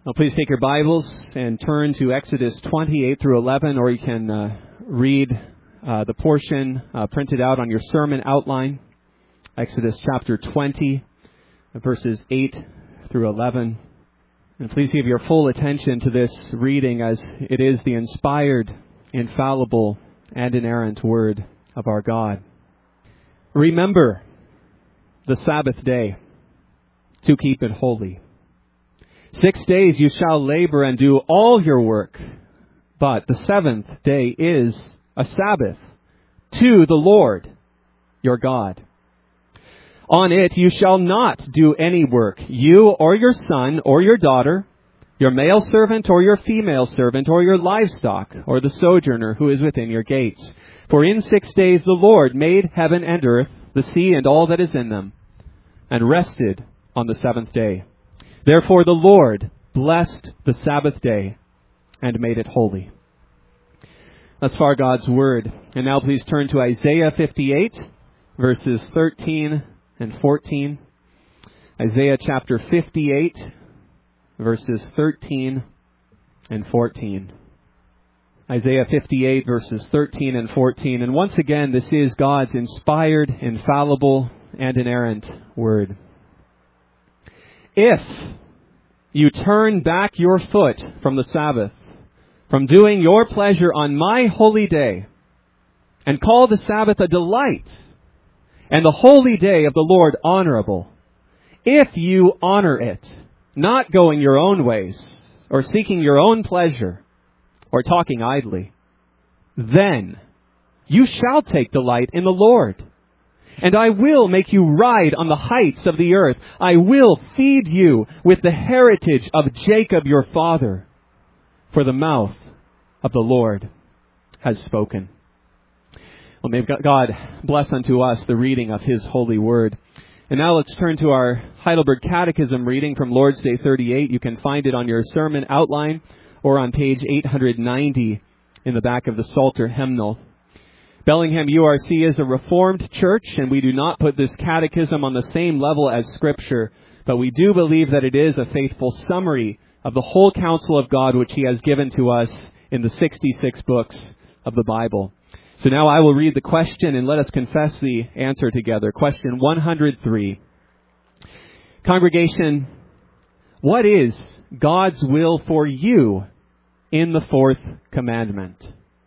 Now, please take your Bibles and turn to Exodus 28 through 11, or you can read the portion printed out on your sermon outline. Exodus chapter 20, verses 8 through 11. And please give your full attention to this reading, as it is the inspired, infallible, and inerrant word of our God. Remember the Sabbath day to keep it holy. 6 days you shall labor and do all your work, but the seventh day is a Sabbath to the Lord your God. On it you shall not do any work, you or your son or your daughter, your male servant or your female servant, or your livestock, or the sojourner who is within your gates. For in 6 days the Lord made heaven and earth, the sea and all that is in them, and rested on the seventh day. Therefore the Lord blessed the Sabbath day and made it holy. Thus far God's word. And now please turn to Isaiah 58, verses 13 and 14. Isaiah chapter 58, verses 13 and 14. Isaiah 58, verses 13 and 14. And once again, this is God's inspired, infallible, and inerrant word. If you turn back your foot from the Sabbath, from doing your pleasure on my holy day, and call the Sabbath a delight, and the holy day of the Lord honorable, if you honor it, not going your own ways, or seeking your own pleasure, or talking idly, then you shall take delight in the Lord. And I will make you ride on the heights of the earth. I will feed you with the heritage of Jacob your father. For the mouth of the Lord has spoken. Well, may God bless unto us the reading of His holy word. And now let's turn to our Heidelberg Catechism reading from Lord's Day 38. You can find it on your sermon outline or on page 890 in the back of the Psalter hymnal. Bellingham URC is a Reformed church, and we do not put this catechism on the same level as Scripture, but we do believe that it is a faithful summary of the whole counsel of God which He has given to us in the 66 books of the Bible. So now I will read the question, and let us confess the answer together. Question 103. Congregation, what is God's will for you in the fourth commandment?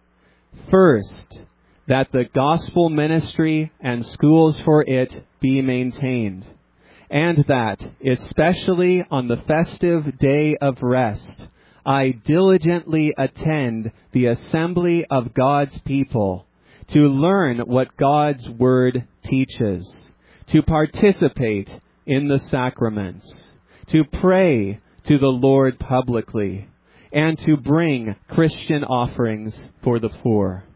First, that the gospel ministry and schools for it be maintained, and that, especially on the festive day of rest, I diligently attend the assembly of God's people to learn what God's word teaches, to participate in the sacraments, to pray to the Lord publicly, and to bring Christian offerings for the poor.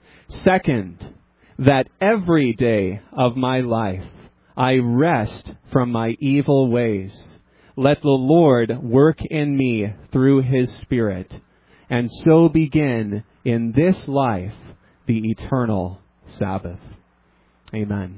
Second, that every day of my life I rest from my evil ways. Let the Lord work in me through His Spirit, and so begin in this life the eternal Sabbath. Amen.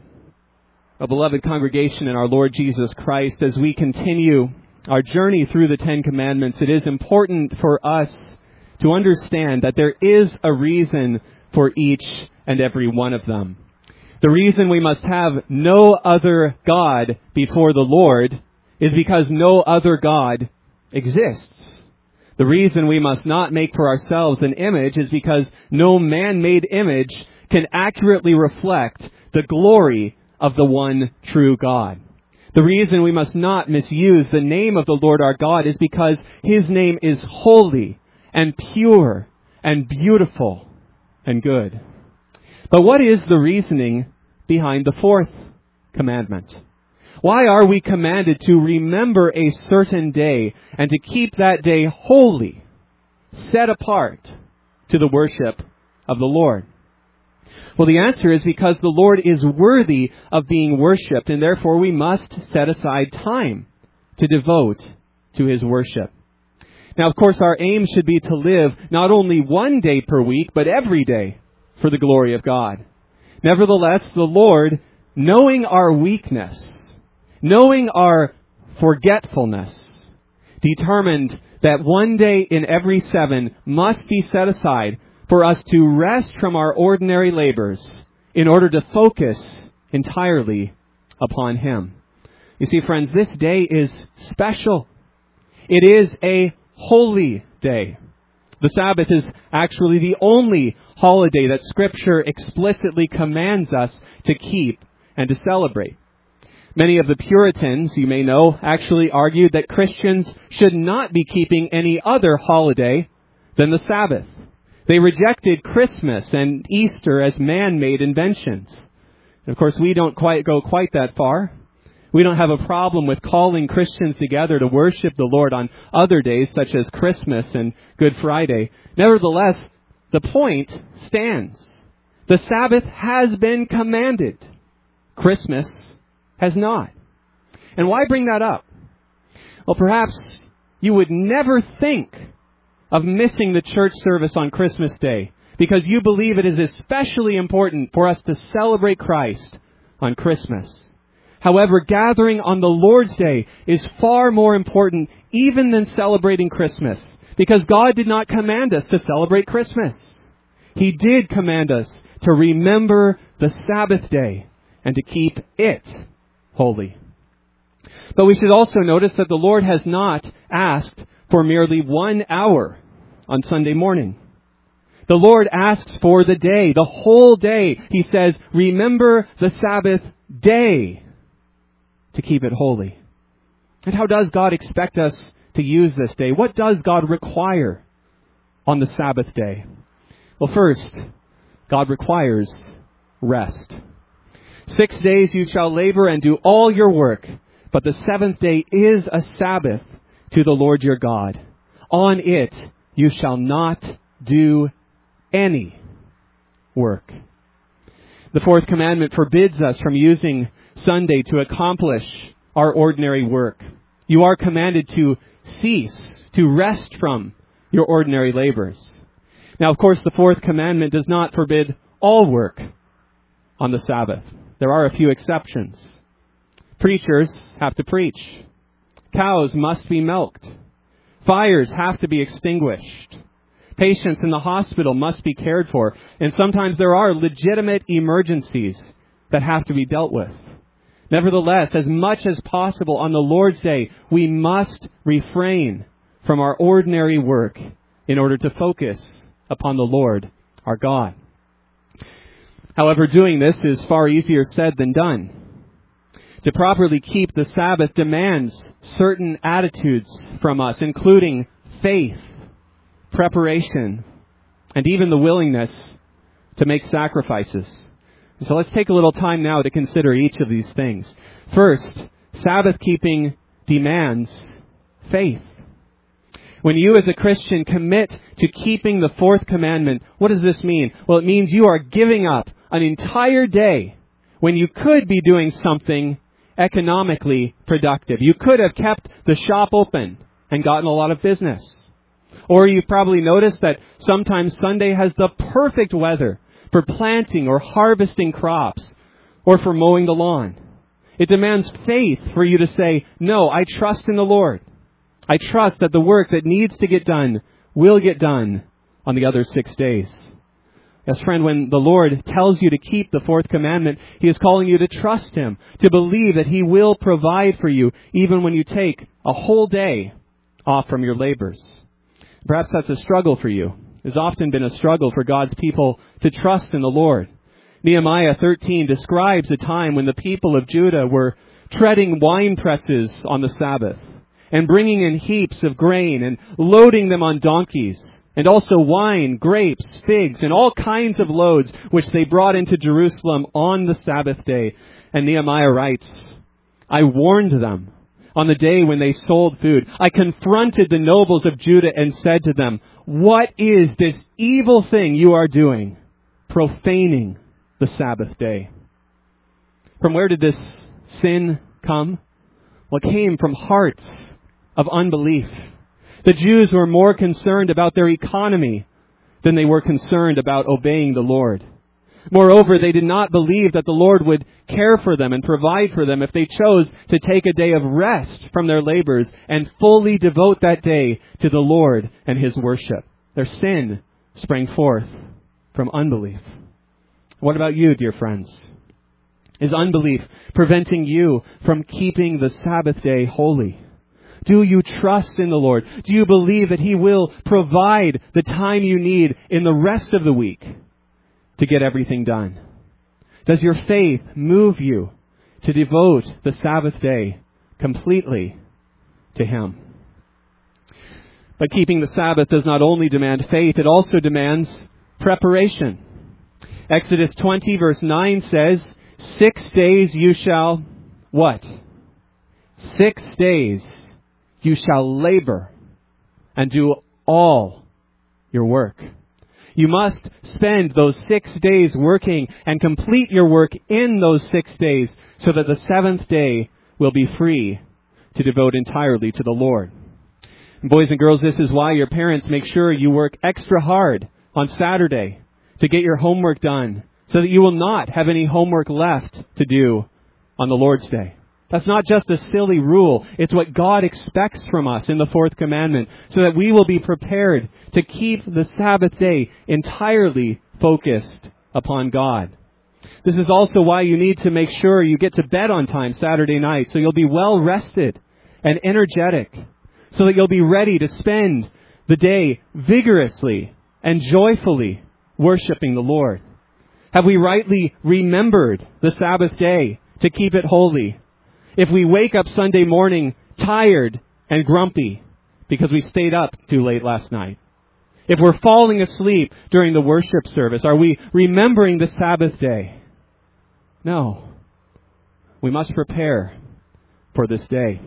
A beloved congregation in our Lord Jesus Christ, as we continue our journey through the Ten Commandments, it is important for us to understand that there is a reason for each and every one of them. The reason we must have no other God before the Lord is because no other God exists. The reason we must not make for ourselves an image is because no man-made image can accurately reflect the glory of the one true God. The reason we must not misuse the name of the Lord our God is because His name is holy and pure and beautiful and good. But what is the reasoning behind the fourth commandment? Why are we commanded to remember a certain day and to keep that day holy, set apart to the worship of the Lord? Well, the answer is because the Lord is worthy of being worshipped, and therefore we must set aside time to devote to His worship. Now, of course, our aim should be to live not only one day per week, but every day for the glory of God. Nevertheless, the Lord, knowing our weakness, knowing our forgetfulness, determined that one day in every 7 must be set aside for us to rest from our ordinary labors in order to focus entirely upon Him. You see, friends, this day is special. It is a holy day. The Sabbath is actually the only holiday that Scripture explicitly commands us to keep and to celebrate. Many of the Puritans, you may know, actually argued that Christians should not be keeping any other holiday than the Sabbath. They rejected Christmas and Easter as man-made inventions. And of course, we don't go quite that far. We don't have a problem with calling Christians together to worship the Lord on other days, such as Christmas and Good Friday. Nevertheless, the point stands. The Sabbath has been commanded. Christmas has not. And why bring that up? Well, perhaps you would never think of missing the church service on Christmas Day because you believe it is especially important for us to celebrate Christ on Christmas. However, gathering on the Lord's Day is far more important even than celebrating Christmas, because God did not command us to celebrate Christmas. He did command us to remember the Sabbath day and to keep it holy. But we should also notice that the Lord has not asked for merely 1 hour on Sunday morning. The Lord asks for the day, the whole day. He says, remember the Sabbath day to keep it holy. And how does God expect us to use this day? What does God require on the Sabbath day? Well, first, God requires rest. 6 days you shall labor and do all your work, but the 7th day is a Sabbath to the Lord your God. On it you shall not do any work. The 4th commandment forbids us from using Sunday to accomplish our ordinary work. You are commanded to cease, to rest from your ordinary labors. Now, of course, the 4th commandment does not forbid all work on the Sabbath. There are a few exceptions. Preachers have to preach. Cows must be milked. Fires have to be extinguished. Patients in the hospital must be cared for. And sometimes there are legitimate emergencies that have to be dealt with. Nevertheless, as much as possible on the Lord's Day, we must refrain from our ordinary work in order to focus upon the Lord, our God. However, doing this is far easier said than done. To properly keep the Sabbath demands certain attitudes from us, including faith, preparation, and even the willingness to make sacrifices. So let's take a little time now to consider each of these things. First, Sabbath keeping demands faith. When you as a Christian commit to keeping the 4th commandment, what does this mean? Well, it means you are giving up an entire day when you could be doing something economically productive. You could have kept the shop open and gotten a lot of business. Or you've probably noticed that sometimes Sunday has the perfect weather for planting or harvesting crops, or for mowing the lawn. It demands faith for you to say, no, I trust in the Lord. I trust that the work that needs to get done will get done on the other 6 days. Yes, friend, when the Lord tells you to keep the 4th commandment, He is calling you to trust Him, to believe that He will provide for you even when you take a whole day off from your labors. Perhaps that's a struggle for you. It's often been a struggle for God's people to trust in the Lord. Nehemiah 13 describes a time when the people of Judah were treading wine presses on the Sabbath and bringing in heaps of grain and loading them on donkeys, and also wine, grapes, figs, and all kinds of loads which they brought into Jerusalem on the Sabbath day. And Nehemiah writes, I warned them on the day when they sold food. I confronted the nobles of Judah and said to them, what is this evil thing you are doing, profaning the Sabbath day? From where did this sin come? Well, it came from hearts of unbelief. The Jews were more concerned about their economy than they were concerned about obeying the Lord. Moreover, they did not believe that the Lord would care for them and provide for them if they chose to take a day of rest from their labors and fully devote that day to the Lord and His worship. Their sin sprang forth from unbelief. What about you, dear friends? Is unbelief preventing you from keeping the Sabbath day holy? Do you trust in the Lord? Do you believe that He will provide the time you need in the rest of the week to get everything done? Does your faith move you to devote the Sabbath day completely to Him? But keeping the Sabbath does not only demand faith, it also demands preparation. Exodus 20 verse 9 says, 6 days you shall, what? 6 days you shall labor and do all your work. You must spend those 6 days working and complete your work in those 6 days so that the seventh day will be free to devote entirely to the Lord. And boys and girls, this is why your parents make sure you work extra hard on Saturday to get your homework done so that you will not have any homework left to do on the Lord's Day. That's not just a silly rule. It's what God expects from us in the fourth commandment so that we will be prepared to keep the Sabbath day entirely focused upon God. This is also why you need to make sure you get to bed on time Saturday night so you'll be well rested and energetic so that you'll be ready to spend the day vigorously and joyfully worshiping the Lord. Have we rightly remembered the Sabbath day to keep it holy? If we wake up Sunday morning tired and grumpy because we stayed up too late last night, if we're falling asleep during the worship service, are we remembering the Sabbath day? No. We must prepare for this day.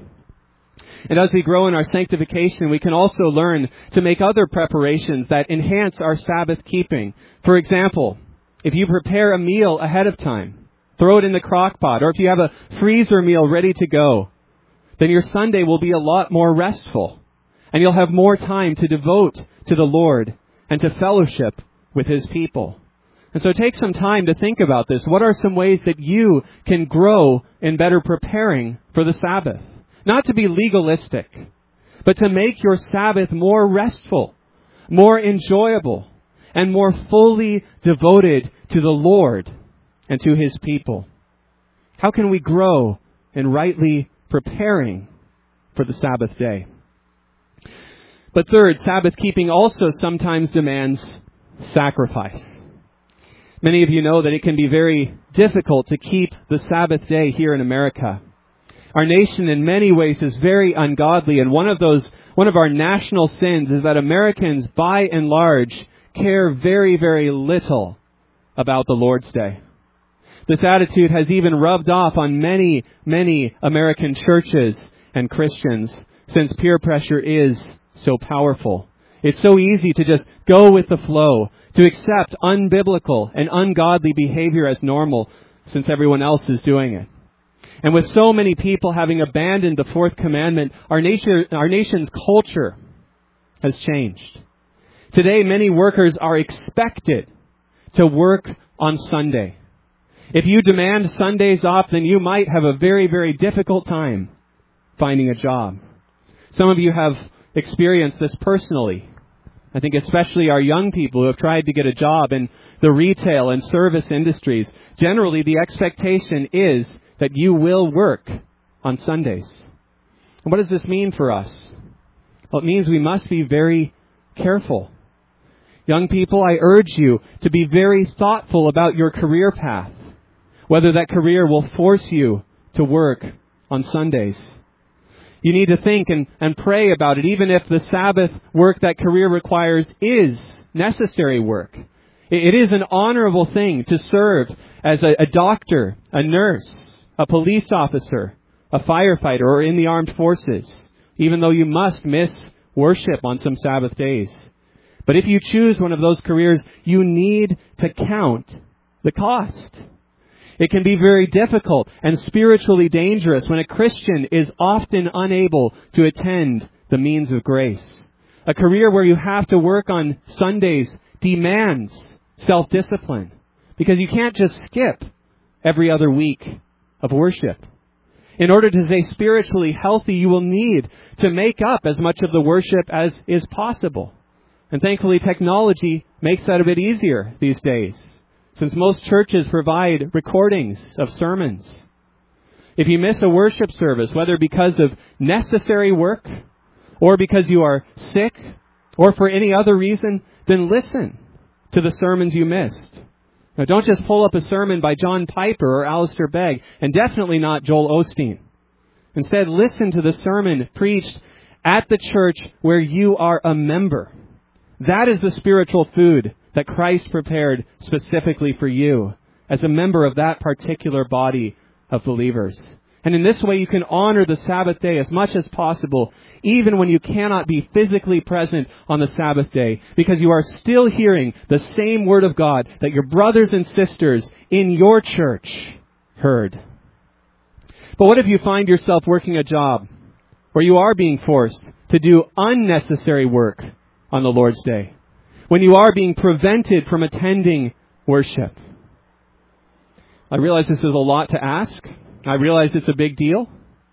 And as we grow in our sanctification, we can also learn to make other preparations that enhance our Sabbath keeping. For example, if you prepare a meal ahead of time, throw it in the crock pot, or if you have a freezer meal ready to go, then your Sunday will be a lot more restful. And you'll have more time to devote to the Lord and to fellowship with His people. And so take some time to think about this. What are some ways that you can grow in better preparing for the Sabbath? Not to be legalistic, but to make your Sabbath more restful, more enjoyable, and more fully devoted to the Lord and to His people. How can we grow in rightly preparing for the Sabbath day? But third, Sabbath keeping also sometimes demands sacrifice. Many of you know that it can be very difficult to keep the Sabbath day here in America. Our nation in many ways is very ungodly, and one of our national sins is that Americans, by and large, care very, very little about the Lord's Day. This attitude has even rubbed off on many, many American churches and Christians since peer pressure is so powerful. It's so easy to just go with the flow, to accept unbiblical and ungodly behavior as normal since everyone else is doing it. And with so many people having abandoned the fourth commandment, our nation's culture has changed. Today, many workers are expected to work on Sunday. If you demand Sundays off, then you might have a very, very difficult time finding a job. Some of you have experienced this personally. I think especially our young people who have tried to get a job in the retail and service industries. Generally, the expectation is that you will work on Sundays. And what does this mean for us? Well, it means we must be very careful. Young people, I urge you to be very thoughtful about your career path, whether that career will force you to work on Sundays. You need to think and pray about it, even if the Sabbath work that career requires is necessary work. It is an honorable thing to serve as a doctor, a nurse, a police officer, a firefighter, or in the armed forces, even though you must miss worship on some Sabbath days. But if you choose one of those careers, you need to count the cost. It can be very difficult and spiritually dangerous when a Christian is often unable to attend the means of grace. A career where you have to work on Sundays demands self-discipline, Because you can't just skip every other week of worship. In order to stay spiritually healthy, you will need to make up as much of the worship as is possible. And thankfully, technology makes that a bit easier these days, since most churches provide recordings of sermons. If you miss a worship service, whether because of necessary work, or because you are sick, or for any other reason, then listen to the sermons you missed. Now, don't just pull up a sermon by John Piper or Alistair Begg, and definitely not Joel Osteen. Instead, listen to the sermon preached at the church where you are a member. That is the spiritual food that Christ prepared specifically for you as a member of that particular body of believers. And in this way, you can honor the Sabbath day as much as possible, even when you cannot be physically present on the Sabbath day, because you are still hearing the same Word of God that your brothers and sisters in your church heard. But what if you find yourself working a job where you are being forced to do unnecessary work on the Lord's Day, when you are being prevented from attending worship? I realize this is a lot to ask. I realize it's a big deal.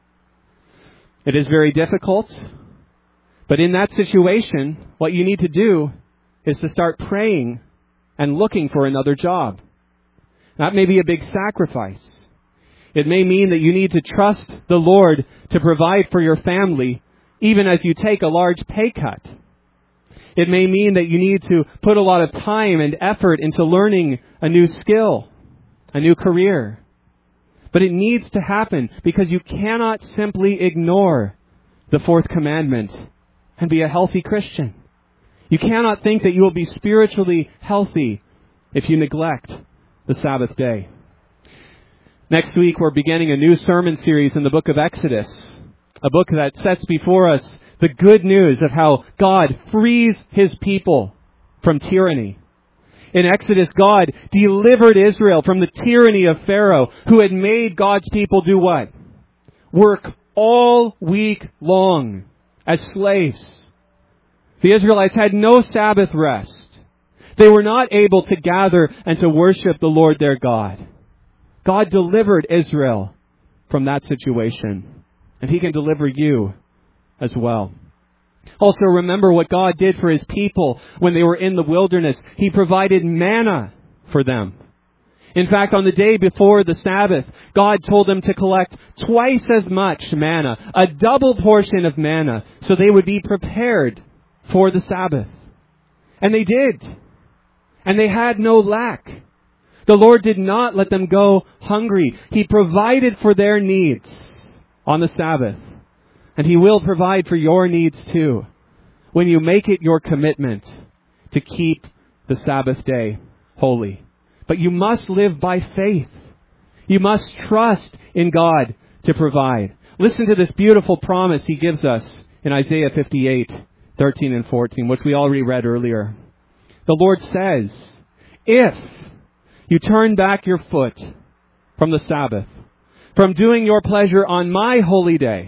It is very difficult. But in that situation, what you need to do is to start praying and looking for another job. That may be a big sacrifice. It may mean that you need to trust the Lord to provide for your family, even as you take a large pay cut. It may mean that you need to put a lot of time and effort into learning a new skill, a new career. But it needs to happen because you cannot simply ignore the fourth commandment and be a healthy Christian. You cannot think that you will be spiritually healthy if you neglect the Sabbath day. Next week, we're beginning a new sermon series in the book of Exodus, a book that sets before us the good news of how God frees His people from tyranny. In Exodus, God delivered Israel from the tyranny of Pharaoh, who had made God's people do what? Work all week long as slaves. The Israelites had no Sabbath rest. They were not able to gather and to worship the Lord their God. God delivered Israel from that situation, and He can deliver you as well. Also, remember what God did for His people when they were in the wilderness. He provided manna for them. In fact, on the day before the Sabbath, God told them to collect twice as much manna, a double portion of manna, so they would be prepared for the Sabbath. And they did. And they had no lack. The Lord did not let them go hungry. He provided for their needs on the Sabbath. And He will provide for your needs too, when you make it your commitment to keep the Sabbath day holy. But you must live by faith. You must trust in God to provide. Listen to this beautiful promise He gives us in Isaiah 58:13 and 14, which we already read earlier. The Lord says, "If you turn back your foot from the Sabbath, from doing your pleasure on my holy day,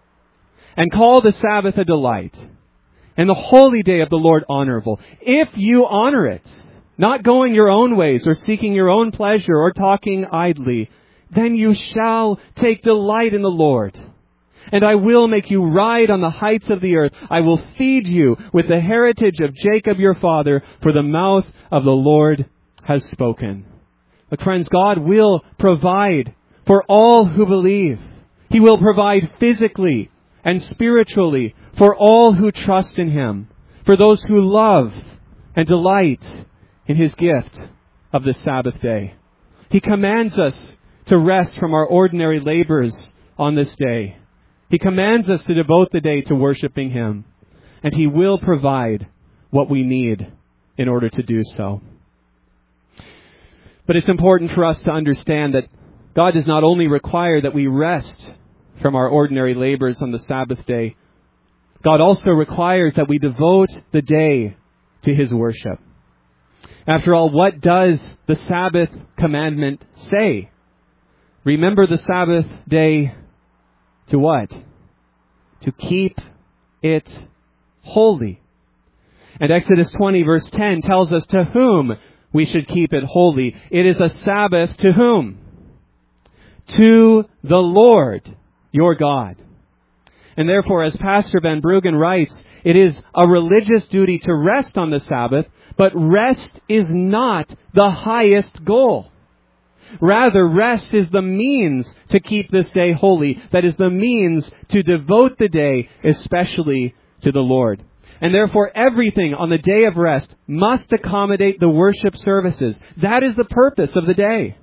and call the Sabbath a delight, and the holy day of the Lord honorable. If you honor it, not going your own ways or seeking your own pleasure or talking idly, then you shall take delight in the Lord. And I will make you ride on the heights of the earth. I will feed you with the heritage of Jacob your father, for the mouth of the Lord has spoken." Look, friends, God will provide for all who believe. He will provide physically and spiritually for all who trust in Him, for those who love and delight in His gift of the Sabbath day. He commands us to rest from our ordinary labors on this day. He commands us to devote the day to worshiping Him, and He will provide what we need in order to do so. But it's important for us to understand that God does not only require that we rest from our ordinary labors on the Sabbath day, God also requires that we devote the day to His worship. After all, what does the Sabbath commandment say? Remember the Sabbath day to what? To keep it holy. And Exodus 20 verse 10 tells us to whom we should keep it holy. It is a Sabbath to whom? To the Lord, your God. And therefore, as Pastor Van Bruggen writes, it is a religious duty to rest on the Sabbath, but rest is not the highest goal. Rather, rest is the means to keep this day holy. That is the means to devote the day especially to the Lord. And therefore, everything on the day of rest must accommodate the worship services. That is the purpose of the day.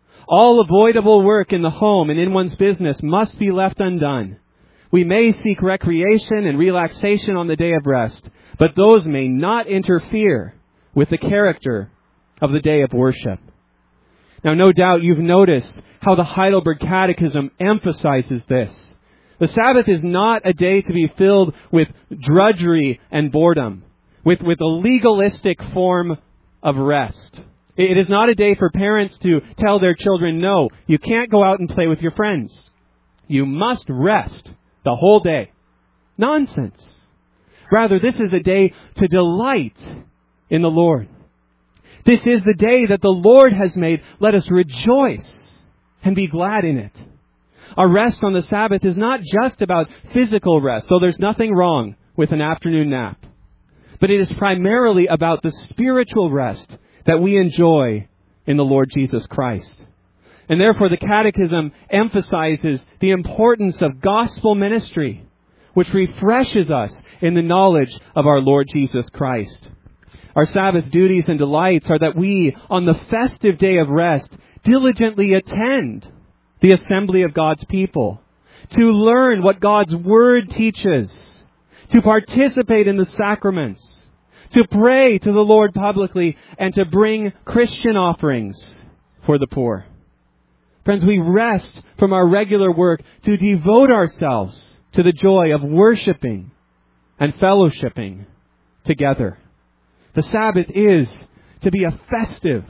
All avoidable work in the home and in one's business must be left undone. We may seek recreation and relaxation on the day of rest, but those may not interfere with the character of the day of worship. Now, no doubt you've noticed how the Heidelberg Catechism emphasizes this. The Sabbath is not a day to be filled with drudgery and boredom, with a legalistic form of rest. It is not a day for parents to tell their children, no, you can't go out and play with your friends. You must rest the whole day. Nonsense. Rather, this is a day to delight in the Lord. This is the day that the Lord has made. Let us rejoice and be glad in it. Our rest on the Sabbath is not just about physical rest, though there's nothing wrong with an afternoon nap. But it is primarily about the spiritual rest that we enjoy in the Lord Jesus Christ. And therefore the Catechism emphasizes the importance of gospel ministry, which refreshes us in the knowledge of our Lord Jesus Christ. Our Sabbath duties and delights are that we, on the festive day of rest, diligently attend the assembly of God's people, to learn what God's Word teaches, to participate in the sacraments, to pray to the Lord publicly, and to bring Christian offerings for the poor. Friends, we rest from our regular work to devote ourselves to the joy of worshiping and fellowshipping together. The Sabbath is to be a festive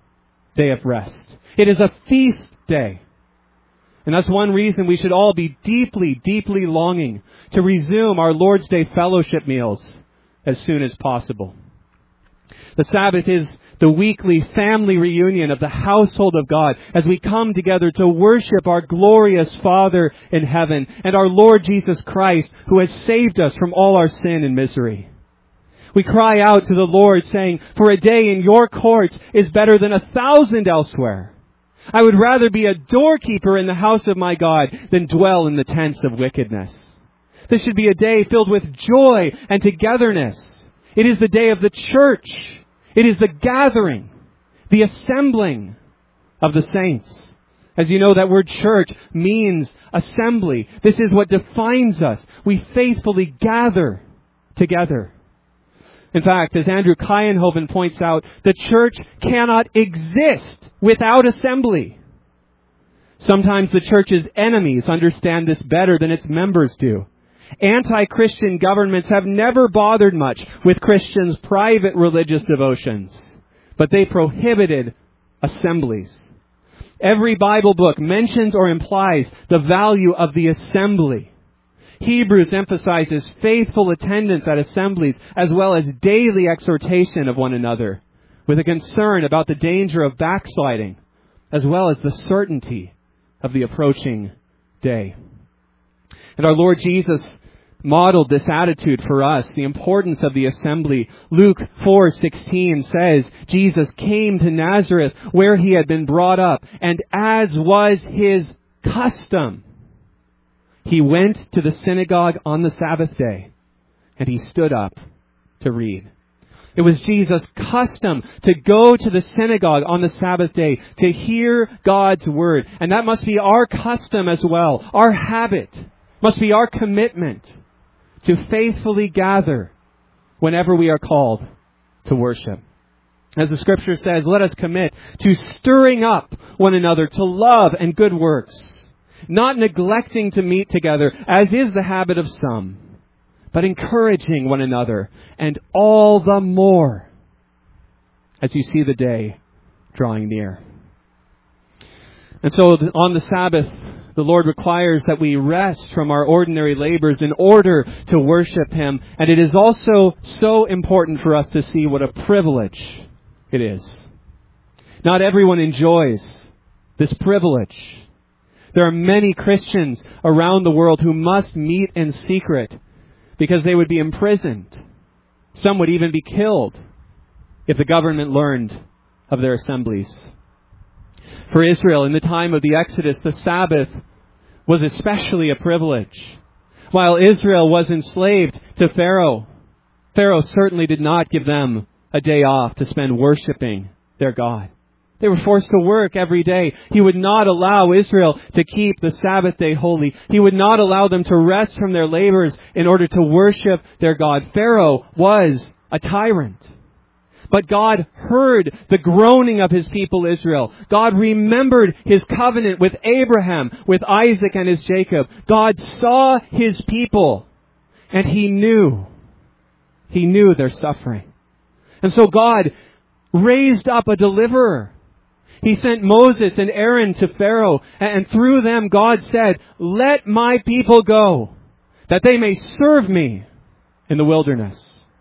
day of rest. It is a feast day. And that's one reason we should all be deeply, deeply longing to resume our Lord's Day fellowship meals as soon as possible. The Sabbath is the weekly family reunion of the household of God as we come together to worship our glorious Father in heaven and our Lord Jesus Christ, who has saved us from all our sin and misery. We cry out to the Lord saying, for a day in your courts is better than 1,000 elsewhere. I would rather be a doorkeeper in the house of my God than dwell in the tents of wickedness. This should be a day filled with joy and togetherness. It is the day of the church. It is the gathering, the assembling of the saints. As you know, that word church means assembly. This is what defines us. We faithfully gather together. In fact, as Andrew Kyenhoven points out, the church cannot exist without assembly. Sometimes the church's enemies understand this better than its members do. Anti-Christian governments have never bothered much with Christians' private religious devotions, but they prohibited assemblies. Every Bible book mentions or implies the value of the assembly. Hebrews emphasizes faithful attendance at assemblies as well as daily exhortation of one another, with a concern about the danger of backsliding, as well as the certainty of the approaching day. And our Lord Jesus modeled this attitude for us, the importance of the assembly. Luke 4:16 says, Jesus came to Nazareth where he had been brought up, and as was his custom, he went to the synagogue on the Sabbath day, and he stood up to read. It was Jesus' custom to go to the synagogue on the Sabbath day to hear God's word. And that must be our custom as well. Our habit must be our commitment to faithfully gather whenever we are called to worship. As the Scripture says, let us commit to stirring up one another to love and good works, not neglecting to meet together, as is the habit of some, but encouraging one another, and all the more as you see the day drawing near. And so on the Sabbath, the Lord requires that we rest from our ordinary labors in order to worship Him. And it is also so important for us to see what a privilege it is Not everyone enjoys this privilege. There are many Christians around the world who must meet in secret because they would be imprisoned. Some would even be killed if the government learned of their assemblies. For Israel, in the time of the Exodus, the Sabbath was especially a privilege. While Israel was enslaved to Pharaoh, Pharaoh certainly did not give them a day off to spend worshiping their God. They were forced to work every day. He would not allow Israel to keep the Sabbath day holy. He would not allow them to rest from their labors in order to worship their God. Pharaoh was a tyrant. But God heard the groaning of His people Israel. God remembered His covenant with Abraham, with Isaac, and His Jacob. God saw His people, and He knew their suffering. And so God raised up a deliverer. He sent Moses and Aaron to Pharaoh, and through them God said, "Let my people go, that they may serve me in the wilderness."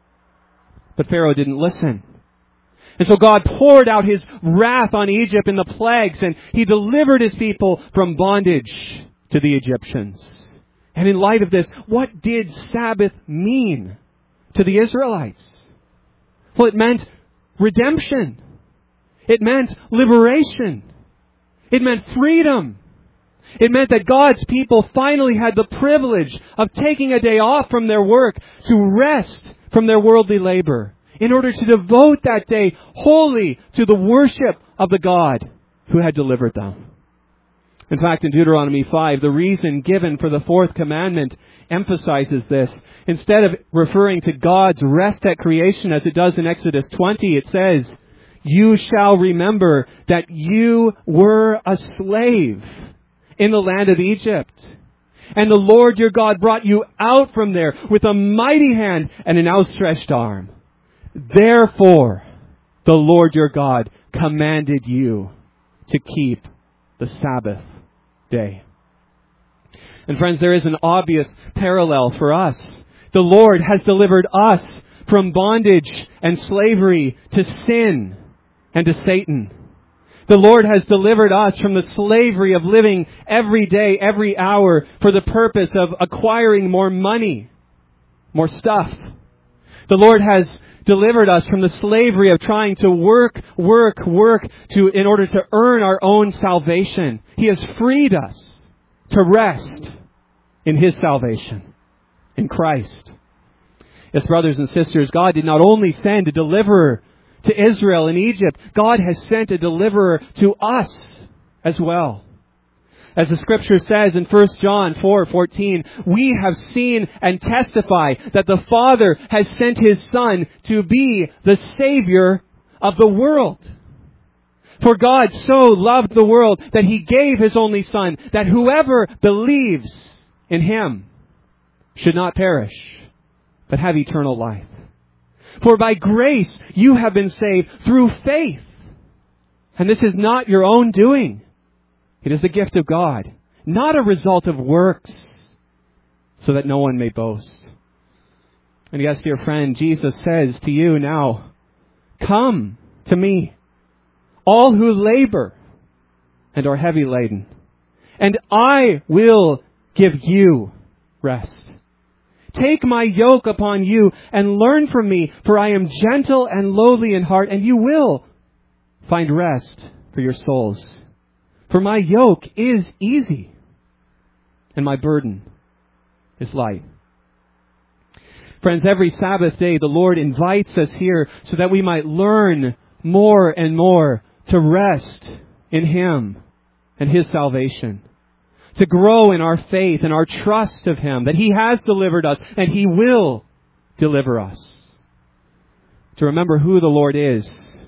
But Pharaoh didn't listen. And so God poured out His wrath on Egypt in the plagues, and He delivered His people from bondage to the Egyptians. And in light of this, what did Sabbath mean to the Israelites? Well, it meant redemption. It meant liberation. It meant freedom. It meant that God's people finally had the privilege of taking a day off from their work to rest from their worldly labor in order to devote that day wholly to the worship of the God who had delivered them. In fact, in Deuteronomy 5, the reason given for the fourth commandment emphasizes this. Instead of referring to God's rest at creation as it does in Exodus 20, it says, "You shall remember that you were a slave in the land of Egypt. And the Lord your God brought you out from there with a mighty hand and an outstretched arm. Therefore, the Lord your God commanded you to keep the Sabbath day." And friends, there is an obvious parallel for us. The Lord has delivered us from bondage and slavery to sin and to Satan. The Lord has delivered us from the slavery of living every day, every hour, for the purpose of acquiring more money, more stuff. The Lord has delivered us from the slavery of trying to work in order to earn our own salvation. He has freed us to rest in His salvation, in Christ. Yes, brothers and sisters, God did not only send a deliverer to Israel in Egypt, God has sent a deliverer to us as well. As the Scripture says in 1 John 4:14, "We have seen and testify that the Father has sent His Son to be the Savior of the world. For God so loved the world that He gave His only Son, that whoever believes in Him should not perish, but have eternal life. For by grace you have been saved through faith. And this is not your own doing. It is the gift of God, not a result of works, so that no one may boast." And yes, dear friend, Jesus says to you now, "Come to me, all who labor and are heavy laden, and I will give you rest. Take my yoke upon you and learn from me, for I am gentle and lowly in heart, and you will find rest for your souls. For my yoke is easy, and my burden is light." Friends, every Sabbath day, the Lord invites us here so that we might learn more and more to rest in Him and His salvation. To grow in our faith and our trust of Him, that He has delivered us and He will deliver us. To remember who the Lord is,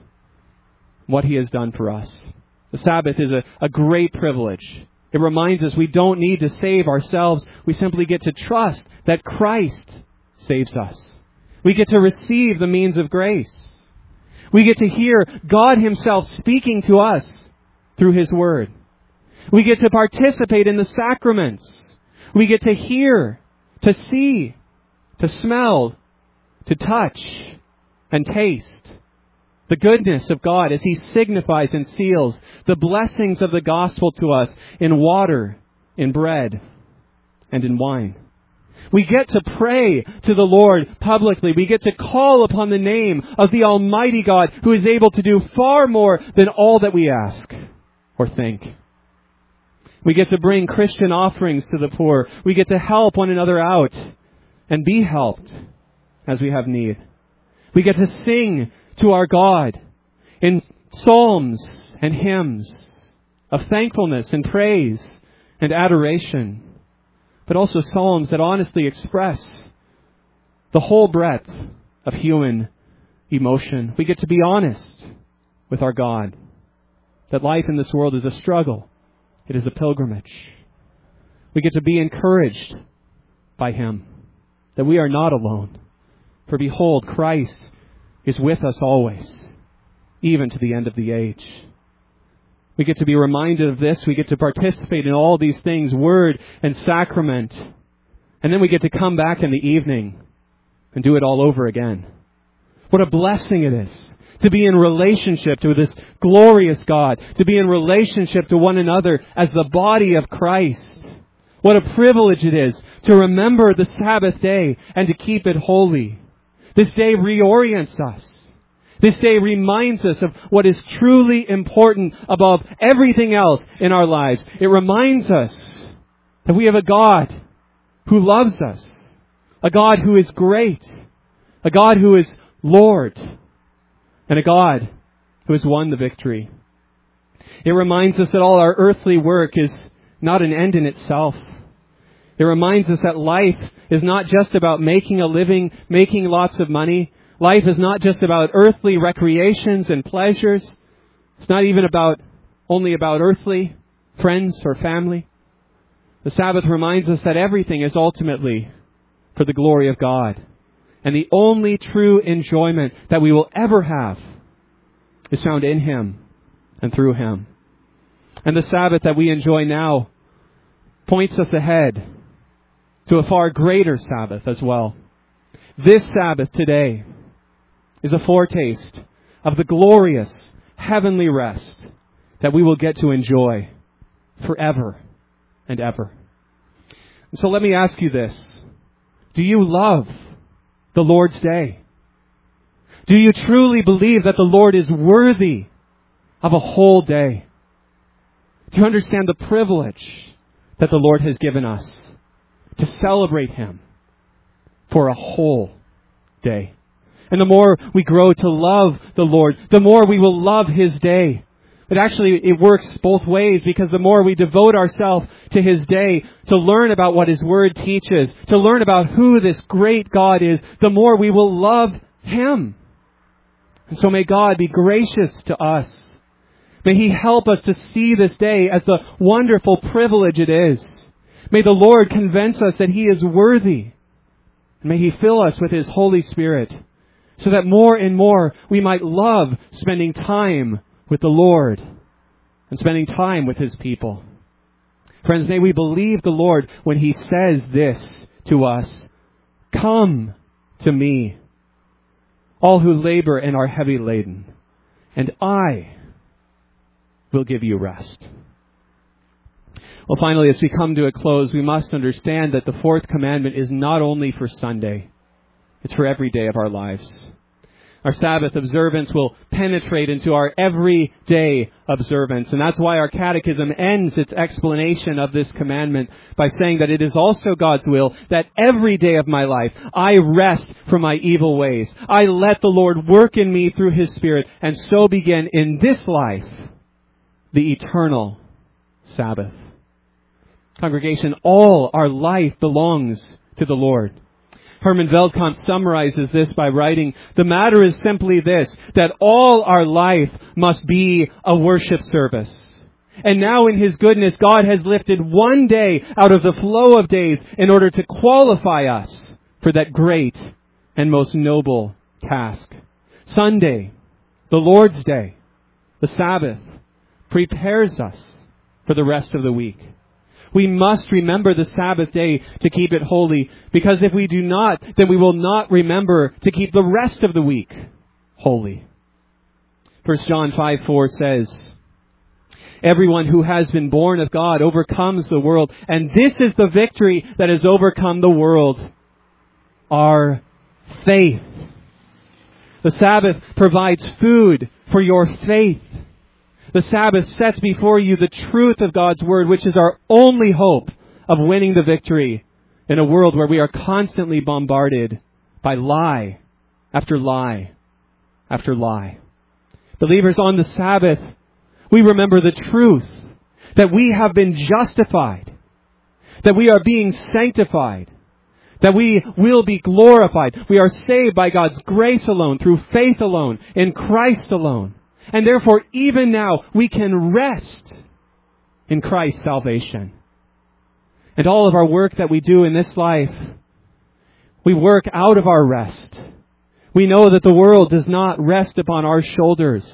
what He has done for us. The Sabbath is a great privilege. It reminds us we don't need to save ourselves. We simply get to trust that Christ saves us. We get to receive the means of grace. We get to hear God Himself speaking to us through His Word. We get to participate in the sacraments. We get to hear, to see, to smell, to touch, and taste the goodness of God as He signifies and seals the blessings of the gospel to us in water, in bread, and in wine. We get to pray to the Lord publicly. We get to call upon the name of the Almighty God who is able to do far more than all that we ask or think. We get to bring Christian offerings to the poor. We get to help one another out and be helped as we have need. We get to sing to our God in psalms and hymns of thankfulness and praise and adoration, but also psalms that honestly express the whole breadth of human emotion. We get to be honest with our God, that life in this world is a struggle. It is a pilgrimage. We get to be encouraged by Him, that we are not alone. For behold, Christ is with us always, even to the end of the age. We get to be reminded of this. We get to participate in all these things, word and sacrament. And then we get to come back in the evening and do it all over again. What a blessing it is to be in relationship to this glorious God, to be in relationship to one another as the body of Christ. What a privilege it is to remember the Sabbath day and to keep it holy. This day reorients us. This day reminds us of what is truly important above everything else in our lives. It reminds us that we have a God who loves us, a God who is great, a God who is Lord, and a God who has won the victory. It reminds us that all our earthly work is not an end in itself. It reminds us that life is not just about making a living, making lots of money. Life is not just about earthly recreations and pleasures. It's not even only about earthly friends or family. The Sabbath reminds us that everything is ultimately for the glory of God. And the only true enjoyment that we will ever have is found in Him and through Him. And the Sabbath that we enjoy now points us ahead to a far greater Sabbath as well. This Sabbath today is a foretaste of the glorious heavenly rest that we will get to enjoy forever and ever. And so let me ask you this. Do you love the Lord's day? Do you truly believe that the Lord is worthy of a whole day? Do you understand the privilege that the Lord has given us to celebrate Him for a whole day? And the more we grow to love the Lord, the more we will love His day. But actually, it works both ways, because the more we devote ourselves to His day, to learn about what His Word teaches, to learn about who this great God is, the more we will love Him. And so may God be gracious to us. May He help us to see this day as the wonderful privilege it is. May the Lord convince us that He is worthy. And may He fill us with His Holy Spirit, so that more and more we might love spending time with the Lord and spending time with His people. Friends, may we believe the Lord when He says this to us: "Come to me, all who labor and are heavy laden, and I will give you rest." Well, finally, as we come to a close, we must understand that the fourth commandment is not only for Sunday, it's for every day of our lives. Our Sabbath observance will penetrate into our everyday observance. And that's why our catechism ends its explanation of this commandment by saying that it is also God's will that every day of my life I rest from my evil ways. I let the Lord work in me through His Spirit, and so begin in this life the eternal Sabbath. Congregation, all our life belongs to the Lord. Herman Veldkamp summarizes this by writing, "The matter is simply this, that all our life must be a worship service. And now in His goodness, God has lifted one day out of the flow of days in order to qualify us for that great and most noble task. Sunday, the Lord's Day, the Sabbath, prepares us for the rest of the week. We must remember the Sabbath day to keep it holy, because if we do not, then we will not remember to keep the rest of the week holy. 1 John 5:4 says, everyone who has been born of God overcomes the world, and this is the victory that has overcome the world, our faith. The Sabbath provides food for your faith. The Sabbath sets before you the truth of God's Word, which is our only hope of winning the victory in a world where we are constantly bombarded by lie after lie after lie. Believers, on the Sabbath, we remember the truth that we have been justified, that we are being sanctified, that we will be glorified. We are saved by God's grace alone, through faith alone, in Christ alone. And therefore, even now, we can rest in Christ's salvation. And all of our work that we do in this life, we work out of our rest. We know that the world does not rest upon our shoulders.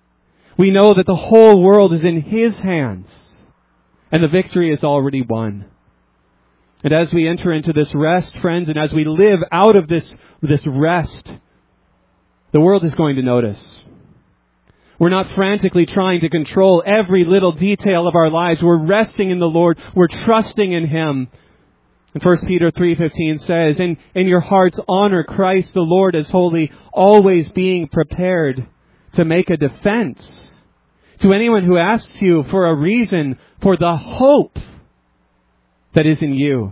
We know that the whole world is in His hands, and the victory is already won. And as we enter into this rest, friends, and as we live out of this rest, the world is going to notice. We're not frantically trying to control every little detail of our lives. We're resting in the Lord. We're trusting in Him. And 1 Peter 3:15 says, in your hearts honor Christ the Lord as holy, always being prepared to make a defense to anyone who asks you for a reason for the hope that is in you.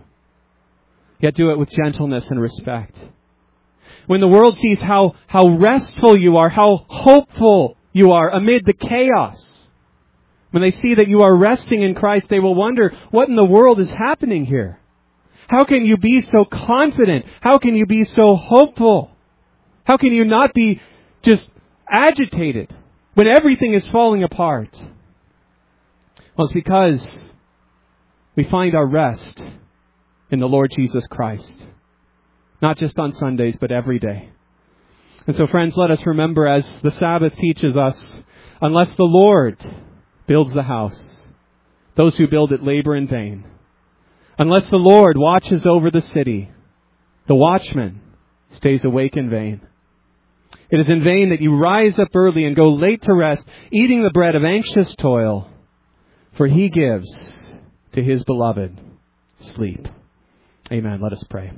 Yet do it with gentleness and respect. When the world sees how restful you are, how hopeful you are amid the chaos, when they see that you are resting in Christ, they will wonder, what in the world is happening here? How can you be so confident? How can you be so hopeful? How can you not be just agitated when everything is falling apart? Well, it's because we find our rest in the Lord Jesus Christ. Not just on Sundays, but every day. And so, friends, let us remember, as the Sabbath teaches us, unless the Lord builds the house, those who build it labor in vain. Unless the Lord watches over the city, the watchman stays awake in vain. It is in vain that you rise up early and go late to rest, eating the bread of anxious toil, for He gives to His beloved sleep. Amen. Let us pray.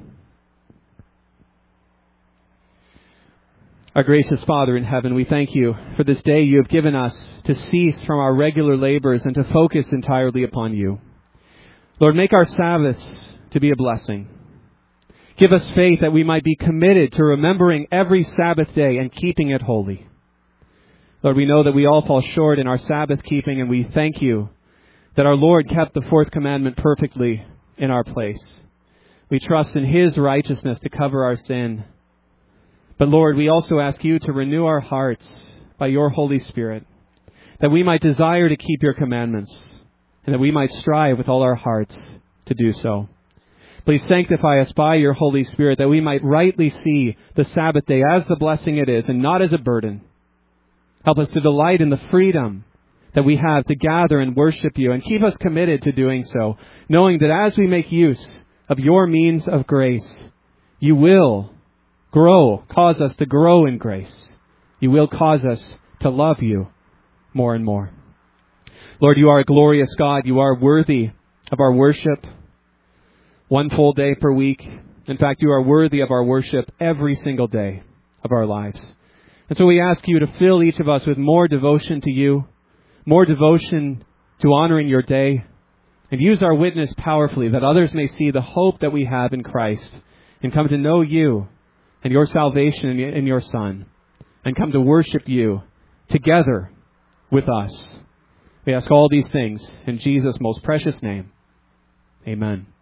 Our gracious Father in heaven, we thank You for this day You have given us to cease from our regular labors and to focus entirely upon You. Lord, make our Sabbaths to be a blessing. Give us faith that we might be committed to remembering every Sabbath day and keeping it holy. Lord, we know that we all fall short in our Sabbath keeping, and we thank You that our Lord kept the fourth commandment perfectly in our place. We trust in His righteousness to cover our sin. But Lord, we also ask You to renew our hearts by Your Holy Spirit, that we might desire to keep Your commandments, and that we might strive with all our hearts to do so. Please sanctify us by Your Holy Spirit, that we might rightly see the Sabbath day as the blessing it is and not as a burden. Help us to delight in the freedom that we have to gather and worship You, and keep us committed to doing so, knowing that as we make use of Your means of grace, You will cause us to grow in grace. You will cause us to love You more and more. Lord, You are a glorious God. You are worthy of our worship. One full day per week. In fact, You are worthy of our worship every single day of our lives. And so we ask You to fill each of us with more devotion to You, more devotion to honoring Your day, and use our witness powerfully that others may see the hope that we have in Christ and come to know You and Your salvation in Your Son, and come to worship You together with us. We ask all these things in Jesus' most precious name. Amen.